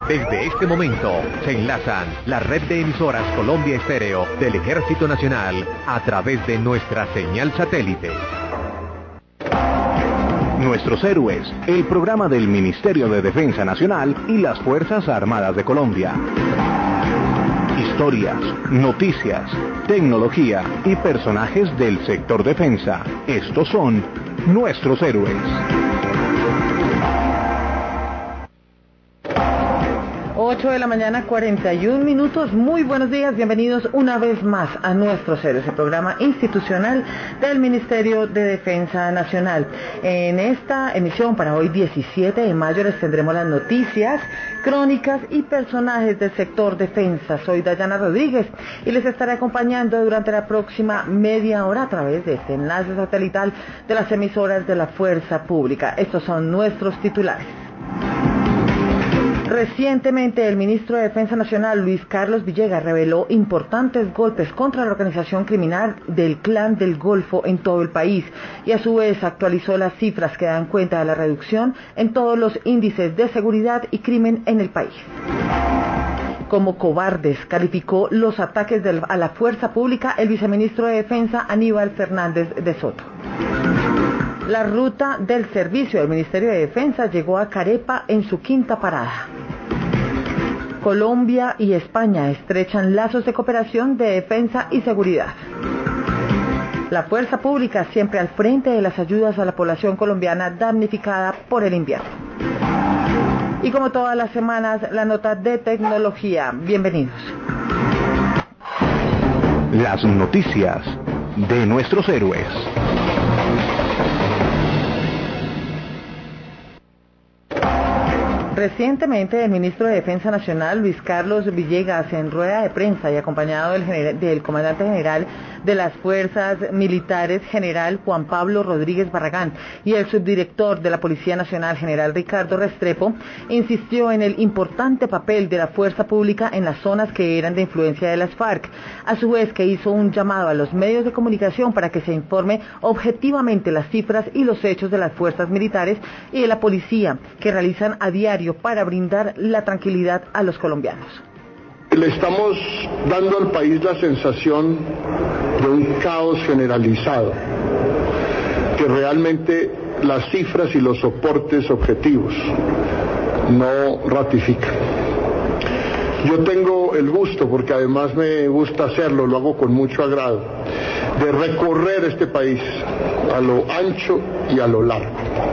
Desde este momento se enlazan la red de emisoras Colombia Estéreo del Ejército Nacional a través de nuestra señal satélite. Nuestros Héroes, el programa del Ministerio de Defensa Nacional y las Fuerzas Armadas de Colombia. Historias, noticias, tecnología y personajes del sector defensa. Estos son Nuestros Héroes. 8 de la mañana, 41 minutos. Muy buenos días, bienvenidos una vez más a Nuestros Héroes, el programa institucional del Ministerio de Defensa Nacional. En esta emisión para hoy 17 de mayo les tendremos las noticias, crónicas y personajes del sector defensa. Soy Dayana Rodríguez y les estaré acompañando durante la próxima media hora a través de este enlace satelital de las emisoras de la Fuerza Pública. Estos son nuestros titulares. Recientemente, el ministro de Defensa Nacional, Luis Carlos Villegas, reveló importantes golpes contra la organización criminal del Clan del Golfo en todo el país y a su vez actualizó las cifras que dan cuenta de la reducción en todos los índices de seguridad y crimen en el país. Como cobardes calificó los ataques a la fuerza pública el viceministro de Defensa, Aníbal Fernández de Soto. La ruta del servicio del Ministerio de Defensa llegó a Carepa en su quinta parada. Colombia y España estrechan lazos de cooperación de defensa y seguridad. La fuerza pública siempre al frente de las ayudas a la población colombiana damnificada por el invierno. Y como todas las semanas, la nota de tecnología. Bienvenidos. Las noticias de Nuestros Héroes. Recientemente, el ministro de Defensa Nacional, Luis Carlos Villegas, en rueda de prensa y acompañado del comandante general de las Fuerzas Militares, general Juan Pablo Rodríguez Barragán, y el subdirector de la Policía Nacional, general Ricardo Restrepo, insistió en el importante papel de la fuerza pública en las zonas que eran de influencia de las FARC, a su vez que hizo un llamado a los medios de comunicación para que se informe objetivamente las cifras y los hechos de las fuerzas militares y de la policía que realizan a diario para brindar la tranquilidad a los colombianos. Le estamos dando al país la sensación de un caos generalizado, que realmente las cifras y los soportes objetivos no ratifican. Yo tengo el gusto, porque además me gusta hacerlo, lo hago con mucho agrado, de recorrer este país a lo ancho y a lo largo.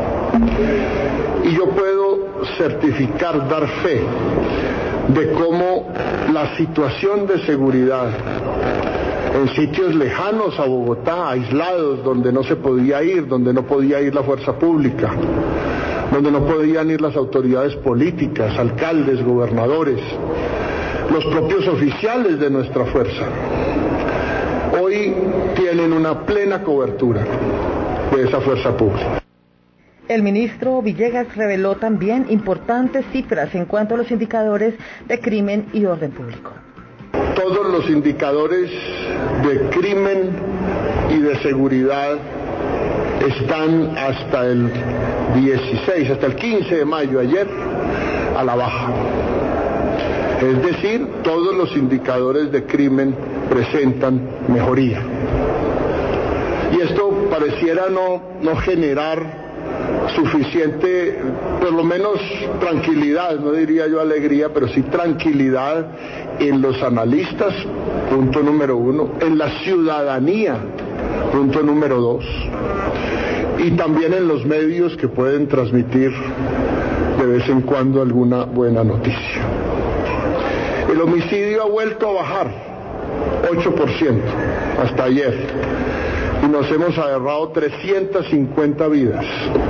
Y yo puedo certificar, dar fe de cómo la situación de seguridad en sitios lejanos a Bogotá, aislados, donde no se podía ir, donde no podía ir la fuerza pública, donde no podían ir las autoridades políticas, alcaldes, gobernadores, los propios oficiales de nuestra fuerza, hoy tienen una plena cobertura de esa fuerza pública. El ministro Villegas reveló también importantes cifras en cuanto a los indicadores de crimen y orden público. Todos los indicadores de crimen y de seguridad están hasta el 16, hasta el 15 de mayo, ayer, a la baja. Es decir, todos los indicadores de crimen presentan mejoría. Y esto pareciera no generar suficiente, por lo menos tranquilidad, no diría yo alegría, pero sí tranquilidad en los analistas, punto número uno, en la ciudadanía, punto número dos, y también en los medios que pueden transmitir de vez en cuando alguna buena noticia. El homicidio ha vuelto a bajar 8% hasta ayer y nos hemos ahorrado 350 vidas.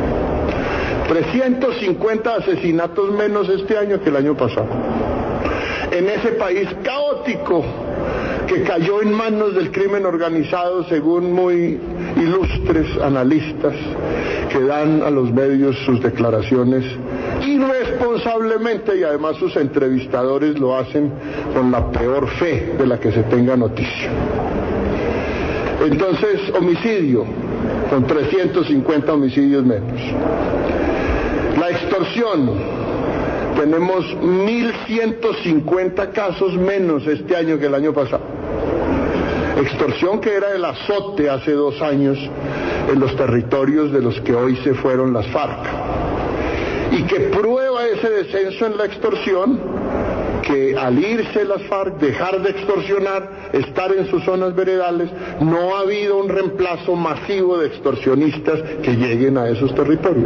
350 asesinatos menos este año que el año pasado. En ese país caótico que cayó en manos del crimen organizado, según muy ilustres analistas que dan a los medios sus declaraciones irresponsablemente, y además sus entrevistadores lo hacen con la peor fe de la que se tenga noticia. Entonces, homicidio, con 350 homicidios menos. La extorsión, Tenemos 1.150 casos menos este año que el año pasado. Extorsión que era el azote hace 2 años en los territorios de los que hoy se fueron las FARC. Y que prueba ese descenso en la extorsión, que al irse las FARC, dejar de extorsionar, estar en sus zonas veredales, no ha habido un reemplazo masivo de extorsionistas que lleguen a esos territorios.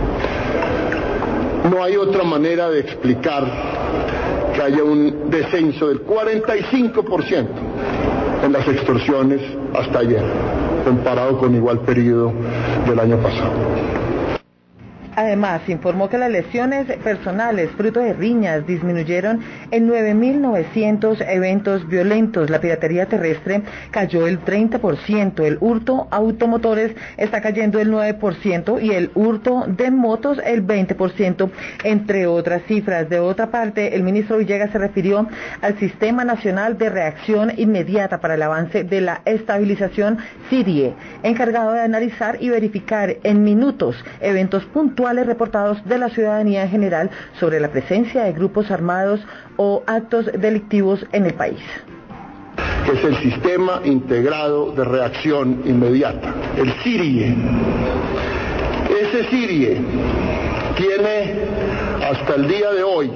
No hay otra manera de explicar que haya un descenso del 45% en las extorsiones hasta ayer, comparado con igual periodo del año pasado. Además, informó que las lesiones personales fruto de riñas disminuyeron en 9.900 eventos violentos. La piratería terrestre cayó el 30%, el hurto a automotores está cayendo el 9% y el hurto de motos el 20%, entre otras cifras. De otra parte, el ministro Villegas se refirió al Sistema Nacional de Reacción Inmediata para el Avance de la Estabilización, SIRIE, encargado de analizar y verificar en minutos eventos puntuales reportados de la ciudadanía en general sobre la presencia de grupos armados o actos delictivos en el país. Que es el Sistema Integrado de Reacción Inmediata, el SIRIE. Ese SIRIE tiene hasta el día de hoy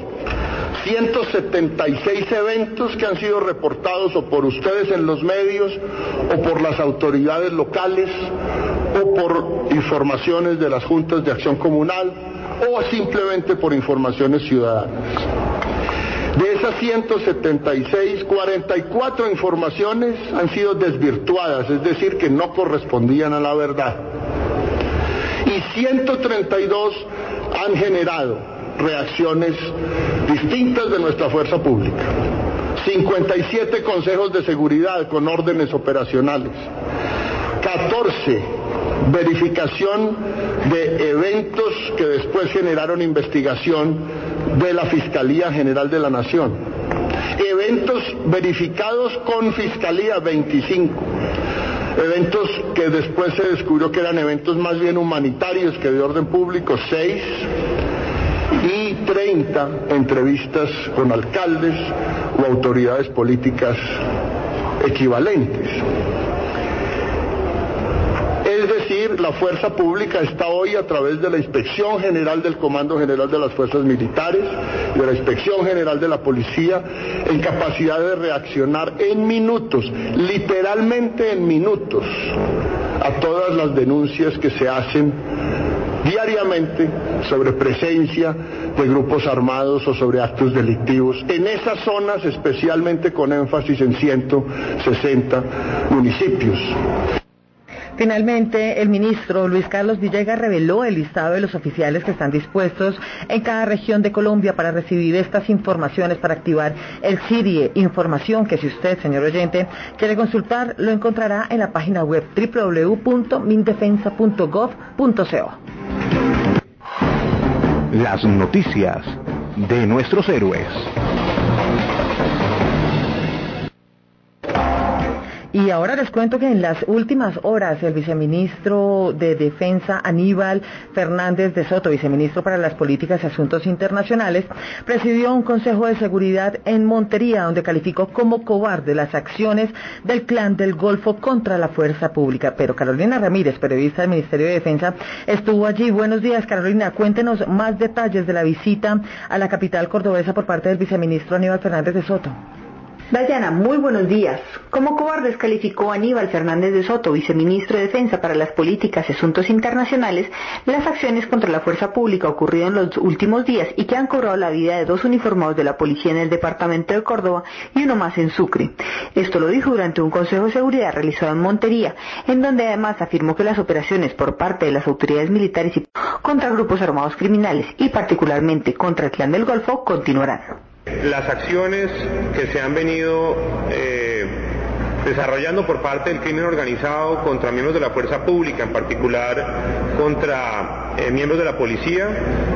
176 eventos que han sido reportados o por ustedes en los medios o por las autoridades locales o por informaciones de las juntas de acción comunal o simplemente por informaciones ciudadanas. De esas 176, 44 informaciones han sido desvirtuadas, es decir, que no correspondían a la verdad. Y 132 han generado reacciones distintas de nuestra fuerza pública. 57 consejos de seguridad con órdenes operacionales. 14 verificación de eventos que después generaron investigación de la Fiscalía General de la Nación. Eventos verificados con Fiscalía, 25. Eventos que después se descubrió que eran eventos más bien humanitarios que de orden público, 6. Y 30 entrevistas con alcaldes o autoridades políticas equivalentes. Es decir, la fuerza pública está hoy a través de la Inspección General del Comando General de las Fuerzas Militares, de la Inspección General de la Policía, en capacidad de reaccionar en minutos, literalmente en minutos, a todas las denuncias que se hacen diariamente sobre presencia de grupos armados o sobre actos delictivos en esas zonas, especialmente con énfasis en 160 municipios. Finalmente, el ministro Luis Carlos Villegas reveló el listado de los oficiales que están dispuestos en cada región de Colombia para recibir estas informaciones para activar el SIRIE, información que si usted, señor oyente, quiere consultar, lo encontrará en la página web www.mindefensa.gov.co. Las noticias de nuestros héroes. Y ahora les cuento que en las últimas horas el viceministro de Defensa Aníbal Fernández de Soto, viceministro para las Políticas y Asuntos Internacionales, presidió un Consejo de Seguridad en Montería, donde calificó como cobarde las acciones del Clan del Golfo contra la fuerza pública. Pero Carolina Ramírez, periodista del Ministerio de Defensa, estuvo allí. Buenos días, Carolina. Cuéntenos más detalles de la visita a la capital cordobesa por parte del viceministro Aníbal Fernández de Soto. Dayana, muy buenos días. Como cobardes calificó Aníbal Fernández de Soto, viceministro de Defensa para las Políticas y Asuntos Internacionales, las acciones contra la fuerza pública ocurridas en los últimos días y que han cobrado la vida de 2 uniformados de la policía en el departamento de Córdoba y uno más en Sucre. Esto lo dijo durante un Consejo de Seguridad realizado en Montería, en donde además afirmó que las operaciones por parte de las autoridades militares y contra grupos armados criminales y particularmente contra el Clan del Golfo continuarán. Las acciones que se han venido desarrollando por parte del crimen organizado contra miembros de la fuerza pública, en particular contra miembros de la policía,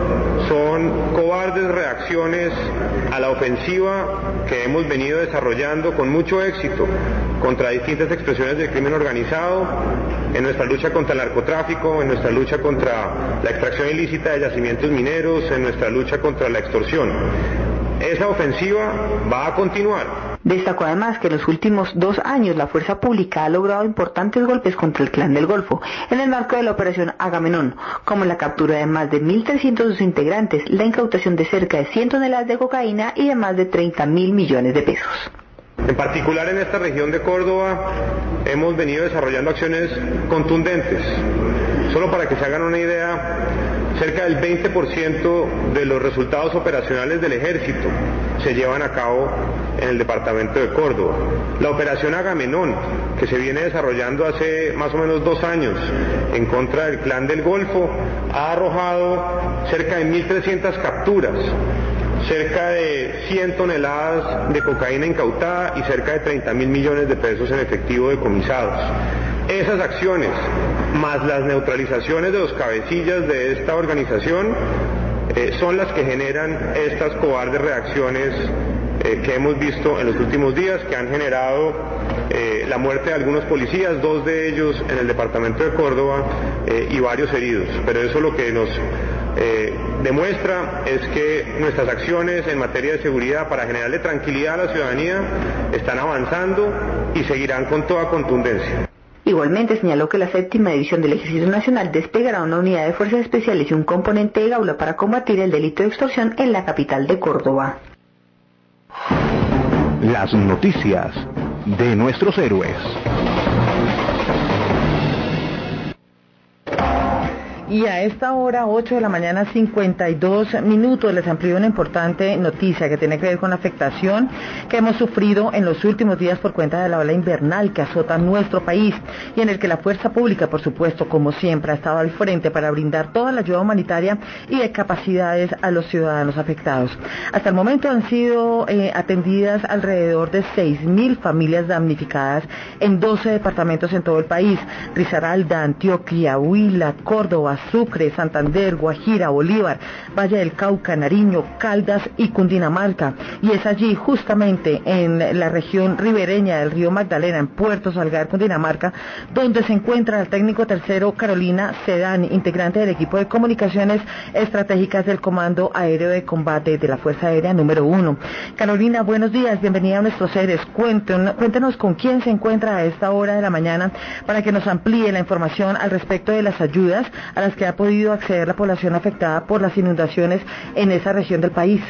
son cobardes reacciones a la ofensiva que hemos venido desarrollando con mucho éxito contra distintas expresiones del crimen organizado, en nuestra lucha contra el narcotráfico, en nuestra lucha contra la extracción ilícita de yacimientos mineros, en nuestra lucha contra la extorsión. Esa ofensiva va a continuar. Destacó además que en los últimos 2 años la fuerza pública ha logrado importantes golpes contra el Clan del Golfo en el marco de la operación Agamenón, como la captura de más de 1.300 de sus integrantes, la incautación de cerca de 100 toneladas de cocaína y de más de 30.000 millones de pesos. En particular en esta región de Córdoba hemos venido desarrollando acciones contundentes. Solo para que se hagan una idea, cerca del 20% de los resultados operacionales del ejército se llevan a cabo en el departamento de Córdoba. La operación Agamenón, que se viene desarrollando hace más o menos 2 años en contra del Clan del Golfo, ha arrojado cerca de 1.300 capturas, cerca de 100 toneladas de cocaína incautada y cerca de 30.000 millones de pesos en efectivo decomisados. Esas acciones, más las neutralizaciones de los cabecillas de esta organización, son las que generan estas cobardes reacciones que hemos visto en los últimos días, que han generado la muerte de algunos policías, 2 de ellos en el departamento de Córdoba, y varios heridos. Pero eso lo que nos demuestra es que nuestras acciones en materia de seguridad para generarle tranquilidad a la ciudadanía están avanzando y seguirán con toda contundencia. Igualmente señaló que la 7ª División del Ejército Nacional desplegará una unidad de fuerzas especiales y un componente de Gaula para combatir el delito de extorsión en la capital de Córdoba. Las noticias de nuestros héroes. Y a esta hora, 8 de la mañana, 52 minutos, les amplío una importante noticia que tiene que ver con la afectación que hemos sufrido en los últimos días por cuenta de la ola invernal que azota nuestro país y en el que la fuerza pública, por supuesto, como siempre, ha estado al frente para brindar toda la ayuda humanitaria y de capacidades a los ciudadanos afectados. Hasta el momento han sido atendidas alrededor de 6.000 familias damnificadas en 12 departamentos en todo el país: Risaralda, Antioquia, Huila, Córdoba, Sucre, Santander, Guajira, Bolívar, Valle del Cauca, Nariño, Caldas y Cundinamarca. Y es allí, justamente en la región ribereña del río Magdalena, en Puerto Salgar, Cundinamarca, donde se encuentra el técnico tercero Carolina Sedán, integrante del equipo de comunicaciones estratégicas del Comando Aéreo de Combate de la Fuerza Aérea número 1. Carolina, buenos días, bienvenida a nuestros seres. Cuéntenos con quién se encuentra a esta hora de la mañana para que nos amplíe la información al respecto de las ayudas a las que ha podido acceder la población afectada por las inundaciones en esa región del país.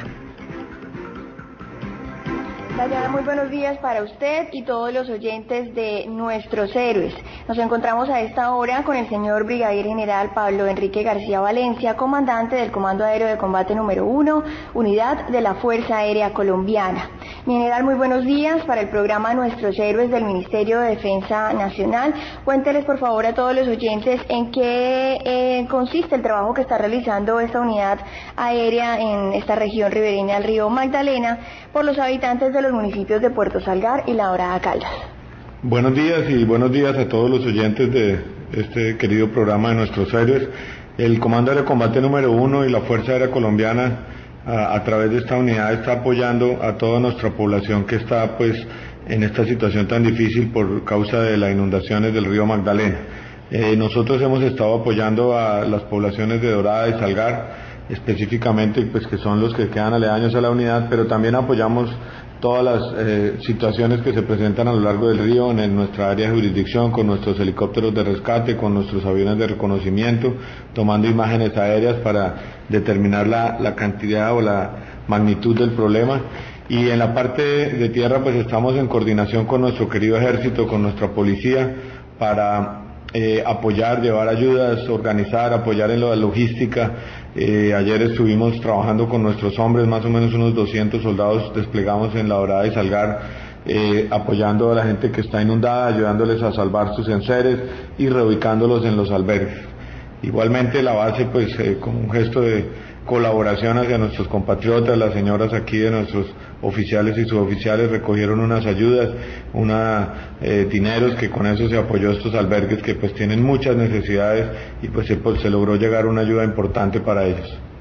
Dayana, muy buenos días para usted y todos los oyentes de Nuestros Héroes. Nos encontramos a esta hora con el señor Brigadier General Pablo Enrique García Valencia, comandante del Comando Aéreo de Combate número 1, unidad de la Fuerza Aérea Colombiana. Mi general, muy buenos días para el programa Nuestros Héroes del Ministerio de Defensa Nacional. Cuénteles por favor a todos los oyentes en qué consiste el trabajo que está realizando esta unidad aérea en esta región ribereña del río Magdalena por los habitantes de los municipios de Puerto Salgar y La Dorada Caldas. Buenos días y buenos días a todos los oyentes de este querido programa de Nuestros Héroes. El Comando Aéreo de Combate número 1 y la Fuerza Aérea Colombiana a través de esta unidad está apoyando a toda nuestra población que está pues en esta situación tan difícil por causa de las inundaciones del río Magdalena. Nosotros hemos estado apoyando a las poblaciones de Dorada y Salgar específicamente, pues que son los que quedan aledaños a la unidad, pero también apoyamos todas las situaciones que se presentan a lo largo del río en nuestra área de jurisdicción, con nuestros helicópteros de rescate, con nuestros aviones de reconocimiento, tomando imágenes aéreas para determinar la cantidad o la magnitud del problema. Y en la parte de tierra pues estamos en coordinación con nuestro querido ejército, con nuestra policía, para apoyar, llevar ayudas, organizar, apoyar en la logística. Ayer estuvimos trabajando con nuestros hombres, más o menos unos 200 soldados desplegamos en La Dorada y Salgar, apoyando a la gente que está inundada, ayudándoles a salvar sus enseres y reubicándolos en los albergues. Igualmente la base, pues como un gesto de colaboración hacia nuestros compatriotas, las señoras aquí de nuestros oficiales y suboficiales recogieron unas ayudas, dineros, que con eso se apoyó estos albergues que pues tienen muchas necesidades y pues se logró llegar una ayuda importante para ellos.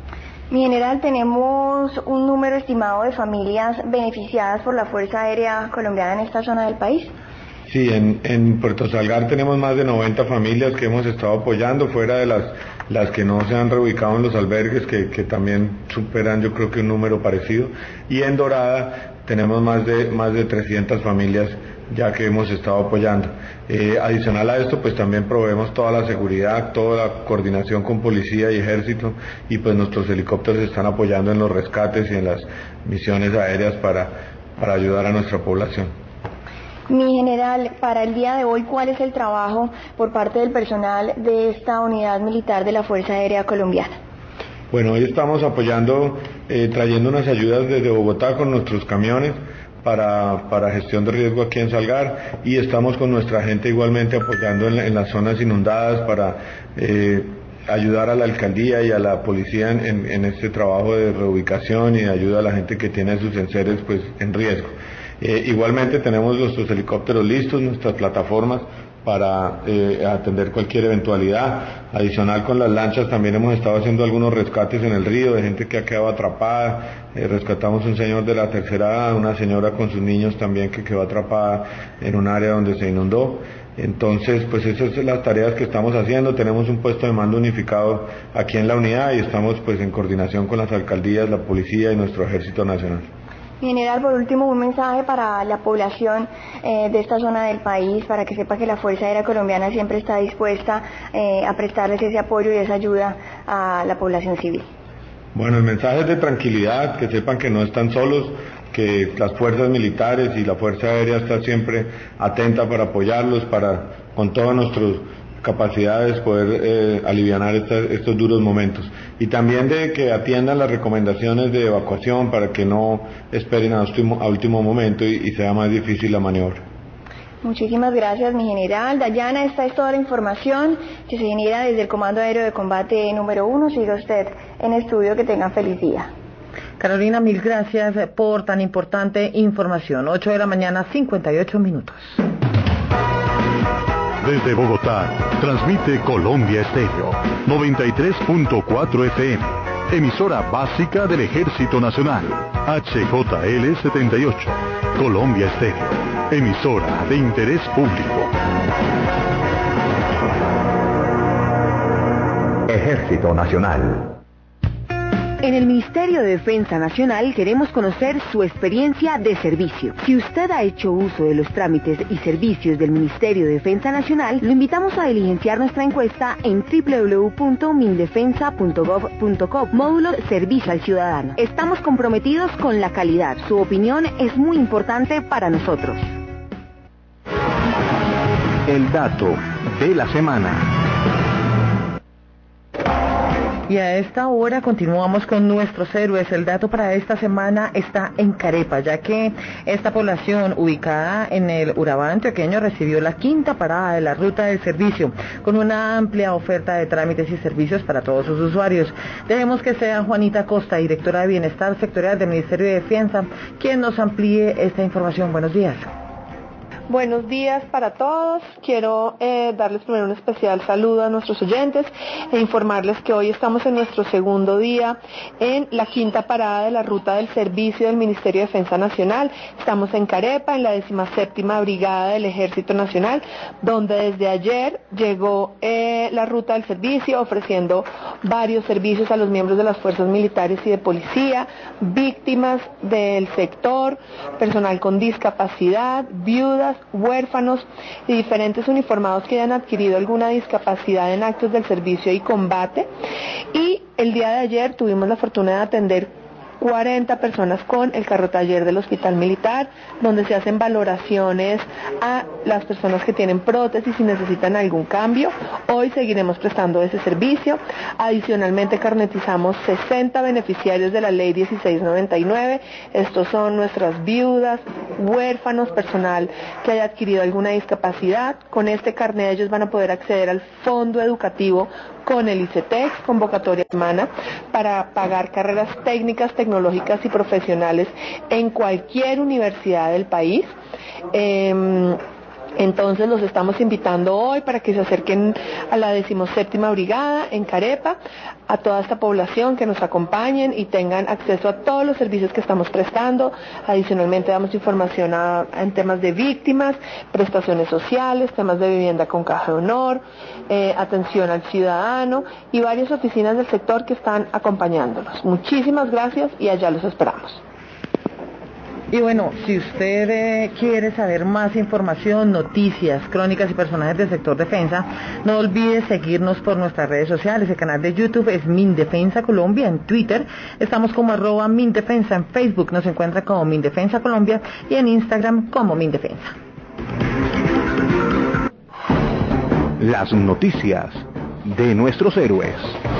Mi general, ¿tenemos un número estimado de familias beneficiadas por la Fuerza Aérea Colombiana en esta zona del país? Sí, en Puerto Salgar tenemos más de 90 familias que hemos estado apoyando, fuera de las que no se han reubicado en los albergues, que también superan yo creo que un número parecido. Y en Dorada tenemos más de 300 familias ya que hemos estado apoyando. Adicional a esto, pues también proveemos toda la seguridad, toda la coordinación con policía y ejército, y pues nuestros helicópteros están apoyando en los rescates y en las misiones aéreas para ayudar a nuestra población. Mi general, para el día de hoy, ¿cuál es el trabajo por parte del personal de esta unidad militar de la Fuerza Aérea Colombiana? Bueno, hoy estamos apoyando, trayendo unas ayudas desde Bogotá con nuestros camiones para gestión de riesgo aquí en Salgar, y estamos con nuestra gente igualmente apoyando en las zonas inundadas para ayudar a la alcaldía y a la policía en este trabajo de reubicación y de ayuda a la gente que tiene sus enseres pues en riesgo. Igualmente tenemos nuestros helicópteros listos, nuestras plataformas para atender cualquier eventualidad. Adicional, con las lanchas también hemos estado haciendo algunos rescates en el río de gente que ha quedado atrapada. Rescatamos un señor de la tercera edad, una señora con sus niños también que quedó atrapada en un área donde se inundó. Entonces, pues esas son las tareas que estamos haciendo. Tenemos un puesto de mando unificado aquí en la unidad y estamos pues en coordinación con las alcaldías, la policía y nuestro Ejército Nacional. General, por último, un mensaje para la población de esta zona del país, para que sepa que la Fuerza Aérea Colombiana siempre está dispuesta a prestarles ese apoyo y esa ayuda a la población civil. Bueno, el mensaje es de tranquilidad, que sepan que no están solos, que las fuerzas militares y la Fuerza Aérea está siempre atenta para apoyarlos, para con todas nuestras capacidades poder alivianar estos duros momentos, y también de que atiendan las recomendaciones de evacuación para que no esperen a último momento y sea más difícil la maniobra. Muchísimas gracias, mi general. Dayana, esta es toda la información que se genera desde el Comando Aéreo de Combate número 1. Siga usted en estudio, que tengan feliz día. Carolina, mil gracias por tan importante información. 8 de la mañana, 58 minutos. Desde Bogotá, transmite Colombia Estéreo, 93.4 FM, emisora básica del Ejército Nacional, HJL 78, Colombia Estéreo, emisora de interés público. Ejército Nacional. En el Ministerio de Defensa Nacional queremos conocer su experiencia de servicio. Si usted ha hecho uso de los trámites y servicios del Ministerio de Defensa Nacional, lo invitamos a diligenciar nuestra encuesta en www.mindefensa.gov.co, módulo Servicio al Ciudadano. Estamos comprometidos con la calidad. Su opinión es muy importante para nosotros. El dato de la semana. Y a esta hora continuamos con nuestros héroes. El dato para esta semana está en Carepa, ya que esta población ubicada en el Urabá antioqueño recibió la quinta parada de la ruta del servicio, con una amplia oferta de trámites y servicios para todos sus usuarios. Dejemos que sea Juanita Costa, directora de Bienestar Sectorial del Ministerio de Defensa, quien nos amplíe esta información. Buenos días. Buenos días para todos. Quiero darles primero un especial saludo a nuestros oyentes e informarles que hoy estamos en nuestro segundo día en la quinta parada de la ruta del servicio del Ministerio de Defensa Nacional. Estamos en Carepa, en la 17ª Brigada del Ejército Nacional, donde desde ayer llegó la ruta del servicio, ofreciendo varios servicios a los miembros de las fuerzas militares y de policía, víctimas del sector, personal con discapacidad, viudas, huérfanos y diferentes uniformados que hayan adquirido alguna discapacidad en actos del servicio y combate. Y el día de ayer tuvimos la fortuna de atender 40 personas con el carro taller del Hospital Militar, donde se hacen valoraciones a las personas que tienen prótesis y necesitan algún cambio. Hoy seguiremos prestando ese servicio. Adicionalmente carnetizamos 60 beneficiarios de la Ley 1699. Estos son nuestras viudas, huérfanos, personal que haya adquirido alguna discapacidad. Con este carnet ellos van a poder acceder al fondo educativo con el ICETEX, convocatoria semana, para pagar carreras técnicas, tecnológicas y profesionales en cualquier universidad del país. Entonces los estamos invitando hoy para que se acerquen a la 17ª Brigada en Carepa, a toda esta población, que nos acompañen y tengan acceso a todos los servicios que estamos prestando. Adicionalmente damos información en temas de víctimas, prestaciones sociales, temas de vivienda con caja de honor, atención al ciudadano y varias oficinas del sector que están acompañándonos. Muchísimas gracias y allá los esperamos. Y bueno, si usted quiere saber más información, noticias, crónicas y personajes del sector defensa, no olvide seguirnos por nuestras redes sociales. El canal de YouTube es Mindefensa Colombia, en Twitter estamos como @Mindefensa, en Facebook nos encuentra como Mindefensa Colombia y en Instagram como Mindefensa. Las noticias de nuestros héroes.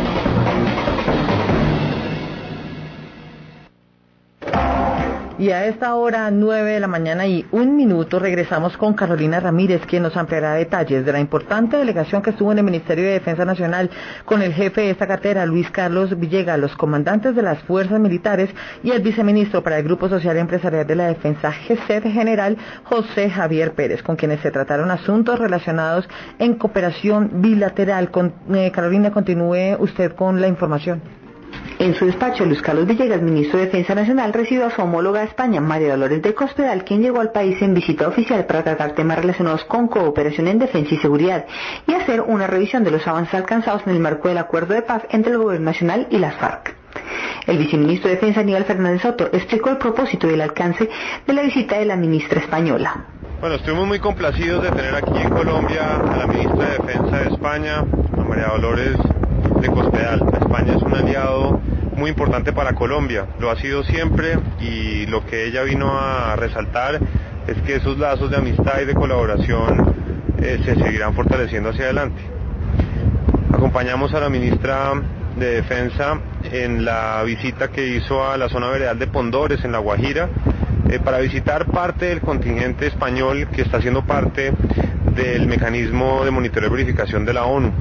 Y a esta hora, 9 de la mañana y 1 minuto, regresamos con Carolina Ramírez, quien nos ampliará detalles de la importante delegación que estuvo en el Ministerio de Defensa Nacional con el jefe de esta cartera, Luis Carlos Villegas, los comandantes de las fuerzas militares y el viceministro para el Grupo Social y Empresarial de la Defensa, GESED, general José Javier Pérez, con quienes se trataron asuntos relacionados en cooperación bilateral. Carolina, continúe usted con la información. En su despacho, Luis Carlos Villegas, ministro de Defensa Nacional, recibió a su homóloga de España, María Dolores de Cospedal, quien llegó al país en visita oficial para tratar temas relacionados con cooperación en defensa y seguridad y hacer una revisión de los avances alcanzados en el marco del acuerdo de paz entre el Gobierno Nacional y las FARC. El viceministro de Defensa, Aníbal Fernández Soto, explicó el propósito y el alcance de la visita de la ministra española. Bueno, estuvimos muy complacidos de tener aquí en Colombia a la ministra de Defensa de España, a María Dolores de Cospedal. España es un aliado muy importante para Colombia, lo ha sido siempre, y lo que ella vino a resaltar es que esos lazos de amistad y de colaboración se seguirán fortaleciendo hacia adelante. Acompañamos a la ministra de Defensa en la visita que hizo a la zona veredal de Pondores, en La Guajira, para visitar parte del contingente español que está siendo parte del mecanismo de monitoreo y verificación de la ONU.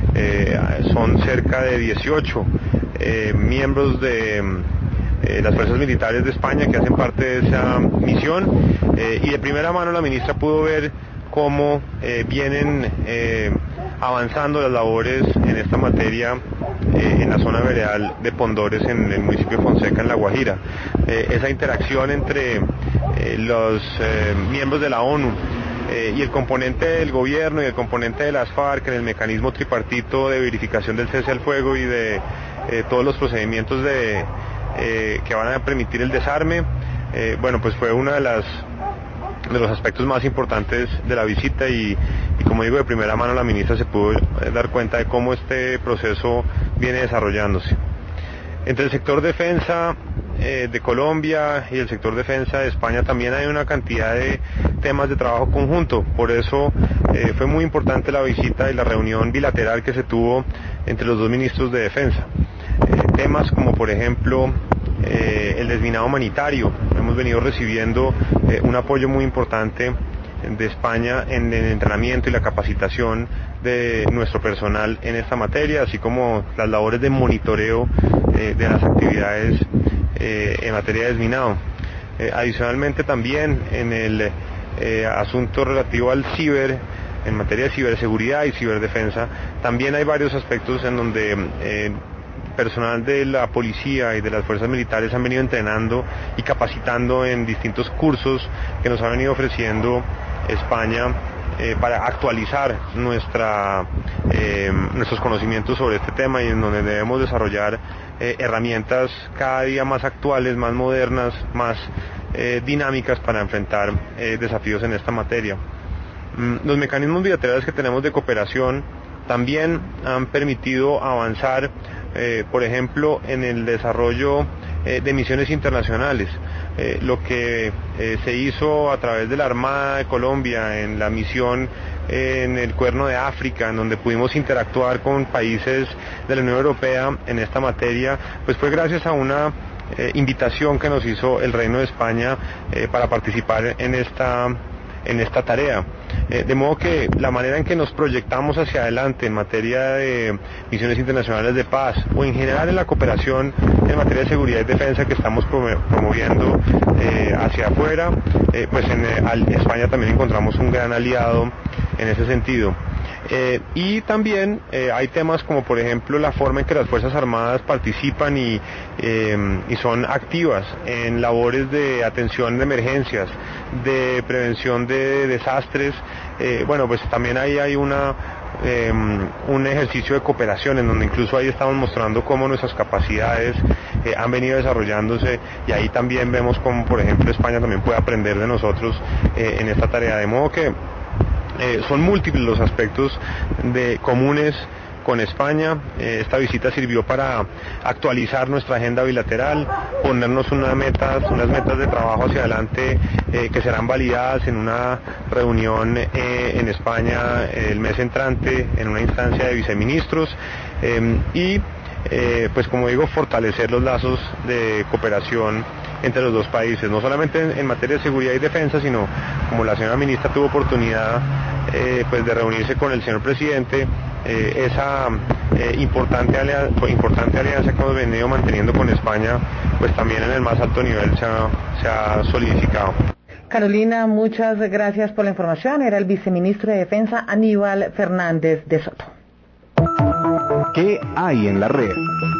Son cerca de 18 miembros de las fuerzas militares de España que hacen parte de esa misión, y de primera mano la ministra pudo ver cómo vienen avanzando las labores en esta materia en la zona veredal de Pondores, en el municipio de Fonseca, en La Guajira. Esa interacción entre los miembros de la ONU y el componente del gobierno y el componente de las FARC en el mecanismo tripartito de verificación del cese al fuego y de todos los procedimientos que van a permitir el desarme, bueno, pues fue uno de los aspectos más importantes de la visita, y como digo, de primera mano la ministra se pudo dar cuenta de cómo este proceso viene desarrollándose. Entre el sector defensa de Colombia y el sector defensa de España también hay una cantidad de temas de trabajo conjunto. Por eso fue muy importante la visita y la reunión bilateral que se tuvo entre los dos ministros de defensa. Temas como, por ejemplo, el desminado humanitario. Hemos venido recibiendo un apoyo muy importante de España en el entrenamiento y la capacitación de nuestro personal en esta materia, así como las labores de monitoreo de las actividades en materia de desminado. Adicionalmente, también en el asunto relativo al en materia de ciberseguridad y ciberdefensa, también hay varios aspectos en donde personal de la policía y de las fuerzas militares han venido entrenando y capacitando en distintos cursos que nos ha venido ofreciendo España para actualizar nuestros conocimientos sobre este tema, y en donde debemos desarrollar herramientas cada día más actuales, más modernas, más dinámicas para enfrentar desafíos en esta materia. Los mecanismos bilaterales que tenemos de cooperación también han permitido avanzar, por ejemplo, en el desarrollo de misiones internacionales. Lo que se hizo a través de la Armada de Colombia en la misión en el Cuerno de África, en donde pudimos interactuar con países de la Unión Europea en esta materia, pues fue gracias a una invitación que nos hizo el Reino de España para participar en esta tarea. De modo que la manera en que nos proyectamos hacia adelante en materia de misiones internacionales de paz, o en general en la cooperación en materia de seguridad y defensa que estamos promoviendo hacia afuera. Pues en España también encontramos un gran aliado en ese sentido. Y también hay temas como por ejemplo la forma en que las Fuerzas Armadas participan y son activas en labores de atención de emergencias, de prevención de desastres. Bueno, pues también ahí hay un ejercicio de cooperación en donde incluso ahí estamos mostrando cómo nuestras capacidades han venido desarrollándose, y ahí también vemos cómo por ejemplo España también puede aprender de nosotros en esta tarea, de modo que son múltiples los aspectos comunes con España. Esta visita sirvió para actualizar nuestra agenda bilateral, ponernos unas metas de trabajo hacia adelante que serán validadas en una reunión en España el mes entrante en una instancia de viceministros, y pues como digo, fortalecer los lazos de cooperación entre los dos países, no solamente en materia de seguridad y defensa, sino como la señora ministra tuvo oportunidad pues de reunirse con el señor presidente, esa importante alianza que hemos venido manteniendo con España, pues también en el más alto nivel se ha solidificado. Carolina, muchas gracias por la información. Era el viceministro de Defensa, Aníbal Fernández de Soto. ¿Qué hay en la red?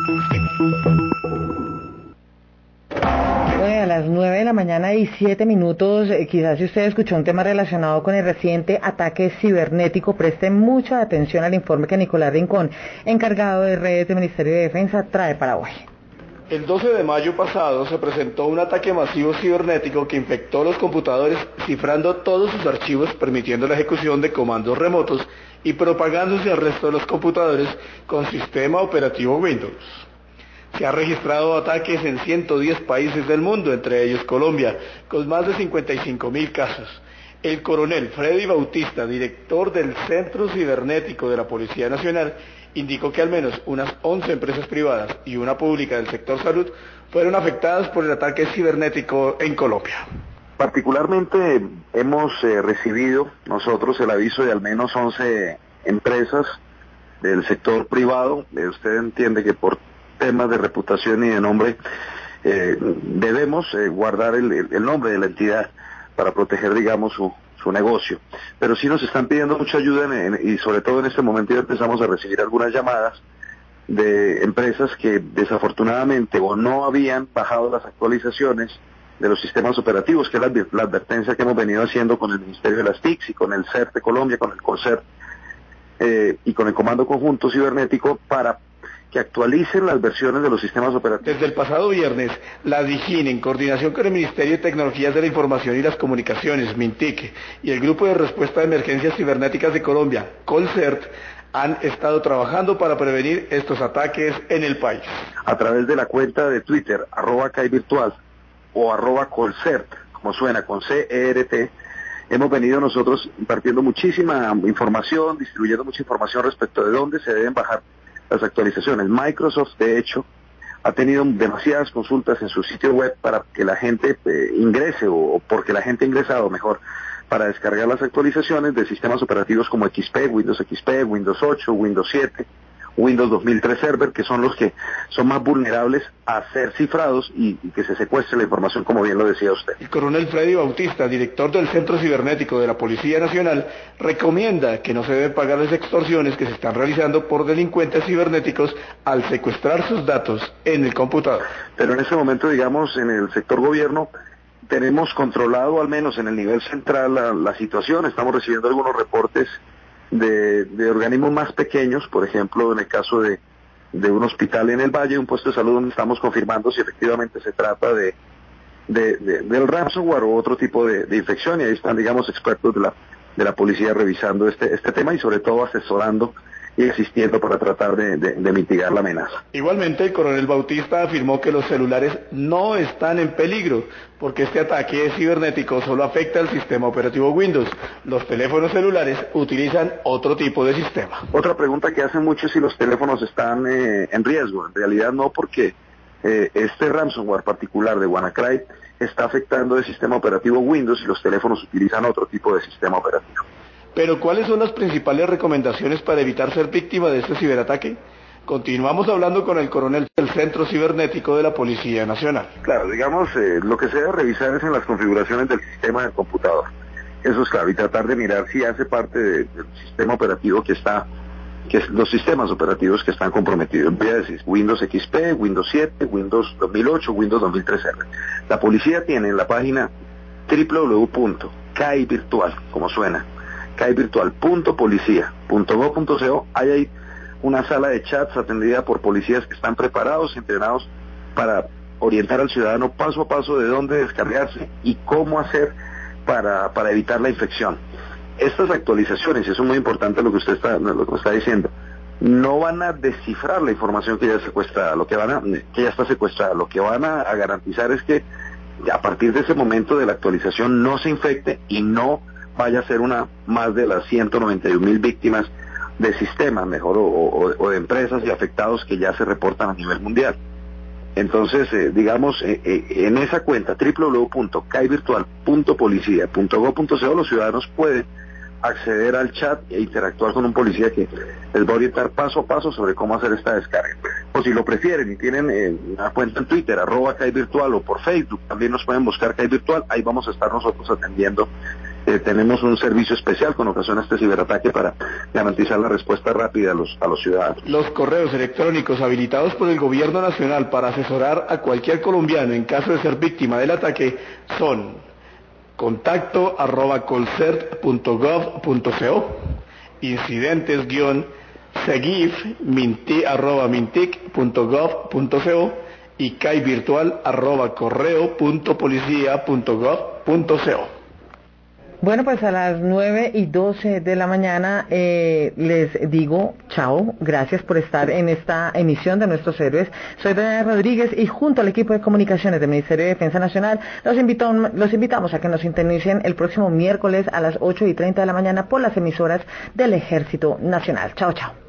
Bueno, a las 9 de la mañana y 7 minutos, quizás si usted escuchó un tema relacionado con el reciente ataque cibernético, preste mucha atención al informe que Nicolás Rincón, encargado de redes del Ministerio de Defensa, trae para hoy. El 12 de mayo pasado se presentó un ataque masivo cibernético que infectó los computadores, cifrando todos sus archivos, permitiendo la ejecución de comandos remotos y propagándose al resto de los computadores con sistema operativo Windows. Se han registrado ataques en 110 países del mundo, entre ellos Colombia, con más de 55.000 casos. El coronel Freddy Bautista, director del Centro Cibernético de la Policía Nacional, indicó que al menos unas 11 empresas privadas y una pública del sector salud fueron afectadas por el ataque cibernético en Colombia. Particularmente hemos recibido nosotros el aviso de al menos 11 empresas del sector privado. Usted entiende que por temas de reputación y de nombre debemos guardar el nombre de la entidad para proteger, digamos, su negocio. Pero sí nos están pidiendo mucha ayuda y sobre todo en este momento ya empezamos a recibir algunas llamadas de empresas que desafortunadamente o no habían bajado las actualizaciones de los sistemas operativos, que es la advertencia que hemos venido haciendo con el Ministerio de las TICs y con el CERT de Colombia, con el CORCERT y con el Comando Conjunto Cibernético, para que actualicen las versiones de los sistemas operativos. Desde el pasado viernes, la DIJÍN, en coordinación con el Ministerio de Tecnologías de la Información y las Comunicaciones, MINTIC, y el Grupo de Respuesta de Emergencias Cibernéticas de Colombia, COLCERT, han estado trabajando para prevenir estos ataques en el país. A través de la cuenta de Twitter, @CAIVirtual o @COLCERT, como suena, con CERT, hemos venido nosotros impartiendo muchísima información, distribuyendo mucha información respecto de dónde se deben bajar las actualizaciones. Microsoft, de hecho, ha tenido demasiadas consultas en su sitio web para que la gente ingrese, o porque la gente ha ingresado mejor, para descargar las actualizaciones de sistemas operativos como XP, Windows XP, Windows 8, Windows 7, Windows 2003 Server, que son los que son más vulnerables a ser cifrados y que se secuestre la información, como bien lo decía usted. El coronel Freddy Bautista, director del Centro Cibernético de la Policía Nacional, recomienda que no se deben pagar las extorsiones que se están realizando por delincuentes cibernéticos al secuestrar sus datos en el computador. Pero en ese momento, digamos, en el sector gobierno, tenemos controlado, al menos en el nivel central, la situación. Estamos recibiendo algunos reportes de organismos más pequeños, por ejemplo, en el caso de un hospital en el Valle, un puesto de salud, donde estamos confirmando si efectivamente se trata del ransomware o otro tipo de infección, y ahí están, digamos, expertos de la policía revisando este tema y sobre todo asesorando y asistiendo para tratar de mitigar la amenaza. Igualmente, el coronel Bautista afirmó que los celulares no están en peligro, porque este ataque cibernético solo afecta al sistema operativo Windows. Los teléfonos celulares utilizan otro tipo de sistema. Otra pregunta que hacen mucho es si los teléfonos están en riesgo. En realidad no, porque este ransomware particular de WannaCry está afectando el sistema operativo Windows y los teléfonos utilizan otro tipo de sistema operativo. Pero ¿cuáles son las principales recomendaciones para evitar ser víctima de este ciberataque? Continuamos hablando con el coronel del Centro Cibernético de la Policía Nacional. Claro, digamos, lo que se debe revisar es en las configuraciones del sistema del computador. Eso es claro, y tratar de mirar si hace parte del sistema operativo los sistemas operativos que están comprometidos. Voy a decir, Windows XP, Windows 7, Windows 2008, Windows 2003R. La policía tiene en la página www.caivirtual, como suena, caivirtual.policia.gov.co, hay una sala de chats atendida por policías que están preparados, entrenados para orientar al ciudadano paso a paso de dónde descargarse y cómo hacer para evitar la infección. Estas actualizaciones, y eso es muy importante lo que usted está diciendo, no van a descifrar la información que ya está secuestrada, lo que van a garantizar es que a partir de ese momento de la actualización no se infecte y no vaya a ser una más de las 191.000 víctimas de sistemas, mejor, o de empresas y afectados que ya se reportan a nivel mundial. Entonces, en esa cuenta www.caivirtual.policia.gov.co los ciudadanos pueden acceder al chat e interactuar con un policía que les va a orientar paso a paso sobre cómo hacer esta descarga. O si lo prefieren y tienen una cuenta en Twitter, @caivirtual, o por Facebook, también nos pueden buscar caivirtual, ahí vamos a estar nosotros atendiendo. Tenemos un servicio especial con ocasión a este ciberataque para garantizar la respuesta rápida a los ciudadanos. Los correos electrónicos habilitados por el Gobierno Nacional para asesorar a cualquier colombiano en caso de ser víctima del ataque son contacto@colcert.gov.co, incidentes-segif@mintic.gov.co y caivirtual@correo.policia.gov.co. Bueno, pues a las 9:12 de la mañana les digo chao, gracias por estar en esta emisión de Nuestros Héroes. Soy Doña Rodríguez y junto al equipo de comunicaciones del Ministerio de Defensa Nacional los invitamos a que nos sintonicen el próximo miércoles a las 8:30 de la mañana por las emisoras del Ejército Nacional. Chao, chao.